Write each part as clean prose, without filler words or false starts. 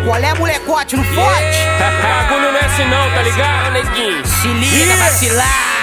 Qual é, molecote, não fode? Bagulho não é assim não, tá ligado, neguinho? Se liga, vacilar.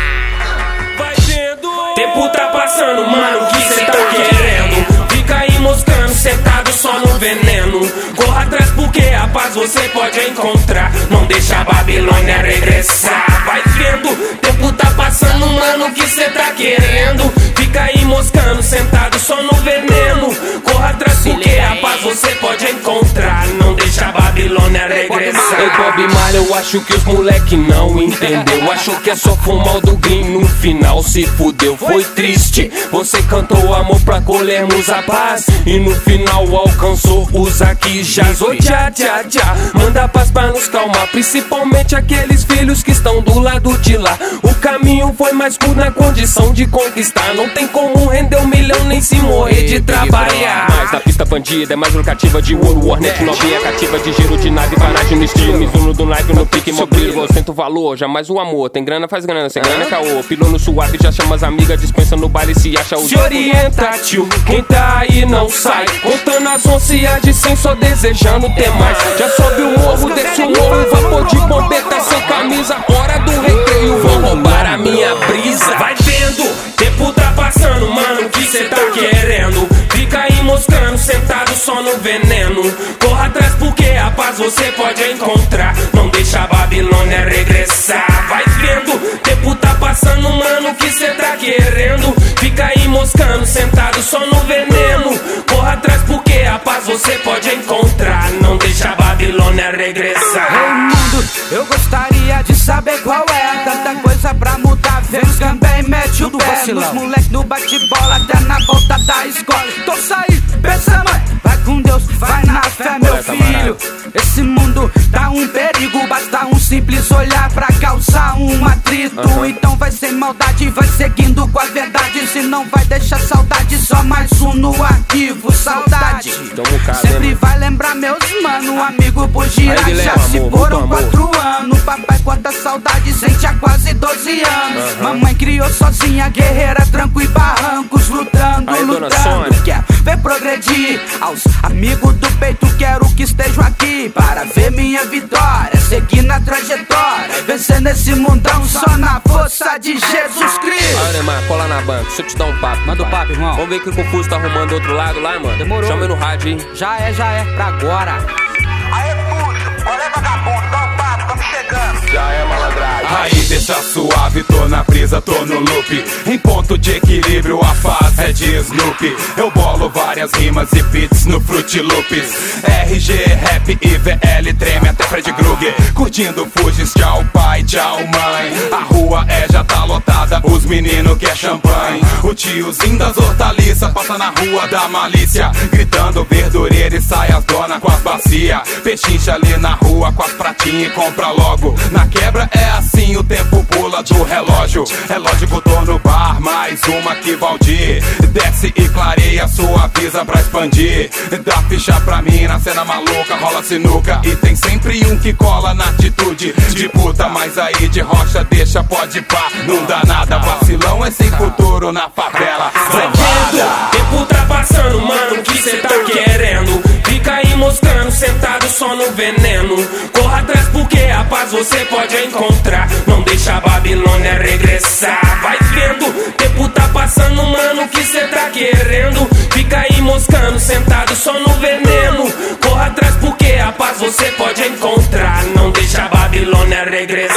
Vai vendo. Tempo tá passando, mano, o que cê tá querendo? Fica aí moscando, sentado só no veneno. Corra atrás porque a paz você pode encontrar. Não deixa a Babilônia regressar. Vai vendo. Tempo tá passando, mano, o que cê tá querendo? Fica aí moscando, sentado só no veneno. Corra atrás porque a paz você pode encontrar. Não deixa a Babilônia regressar. Ei, Bob Marley, eu acho que os moleque não entendeu. Achou que é só fumar do green, no final se fudeu. Foi triste, você cantou amor pra colhermos a paz e no final alcançou os aqui já. Oh, tchá, tchá, tchá. Manda paz pra nos calmar, principalmente aqueles filhos que estão do lado de lá. O caminho foi mais curto na condição de conquistar. Não tem como render 1 milhão nem se morrer de trabalhar. Mas na pista bandida é mais locativa de ouro. Hornet novinha cativa de giro de nave, paragem no estilo. Mizuno do naipe no pique, meu brilho. Sento valor, jamais o amor. Tem grana, faz grana, sem grana é caô. Pilou no suave, já chama as amigas, dispensa no baile, se acha o. Se orienta, tio, quem tá aí não sai. Contando as onças de 100, só desejando ter mais. Já sobe o morro, desce o morro, vapor de bombeta sem camisa. Hora do recreio, vão roubar a minha brisa. Vai vendo, tempo tá passando, mano, o que cê tá querendo? Fica aí moscando, sentado só no veneno. Corra atrás porque a paz você pode encontrar. Não deixa a Babilônia regressar. Vai vendo, tempo tá passando, mano, o que cê tá querendo? Fica aí moscando, sentado só no veneno. Corra atrás porque a paz você pode encontrar. Não deixa a Babilônia regressar. Ei, mundo, eu gostaria de saber qual é. Tanta coisa pra mudar, vemos também mete o pé. Nos moleque no bate-bola até na volta da escola. Tô saindo, pensa mãe, vai com Deus, vai na fé meu filho. Esse mundo tá um perigo, basta um simples olhar pra causar um atrito. Então vai sem maldade, vai seguindo com a verdade. Se não vai deixar saudade, só mais um no arquivo. Saudade, sempre vai lembrar meus mano. Amigo por girar, já se foram 4 anos. Papai, quanta saudade sente há quase 12 anos. Mamãe criou sozinha, guerreira, tranco e barrancos. Lutando, quero ver progredir. Aos amigos do peito quero que estejam aqui para ver minha vitória, seguir na trajetória, vencer nesse mundão só na força de Jesus Cristo. Aí, Neymar, cola na banca, deixa eu te dar um papo. Manda o papo, irmão. Vamos ver que o Confuso tá arrumando do outro lado lá, mano. Demorou. Chama aí no rádio, hein? Já é, pra agora. Aê, Puxo, qual é, vagabundo? Dá um papo, tamo chegando. Já é malandragem. Aí deixa suave, tô na brisa, tô no loop. Em ponto de equilíbrio, a fase é de Snoopy. Eu bolo várias rimas e beats no Fruit Loops. RG, rap e VL treme até Fred Krueger. Curtindo Fugis, tchau pai, tchau mãe. A rua já tá lotada, os meninos quer champanhe. O tiozinho das hortaliças passa na rua da malícia, gritando verdureira e sai as dona com as bacia. Pechincha ali na rua com as pratinhas e compra logo. Na quebra é assim, o tempo pula do relógio. É lógico, tô no bar, mais uma que Valdir. Desce e clareia, sua visa pra expandir. Dá ficha pra mim, na cena maluca rola sinuca. E tem sempre um que cola na atitude de puta. Mas aí de rocha deixa, pode pá, não dá nada. Vacilão é sem futuro na favela. Vai vendo, tempo tá passando, mano, o que cê tá querendo? Fica aí moscando, sentado só no veneno. Corra atrás porque a paz você pode encontrar. Não deixa a Babilônia regressar. Vai vendo, tempo tá passando, mano, o que cê tá querendo? Fica aí moscando, sentado só no veneno. Corra atrás porque a paz você pode encontrar. Não deixa a Babilônia regressar.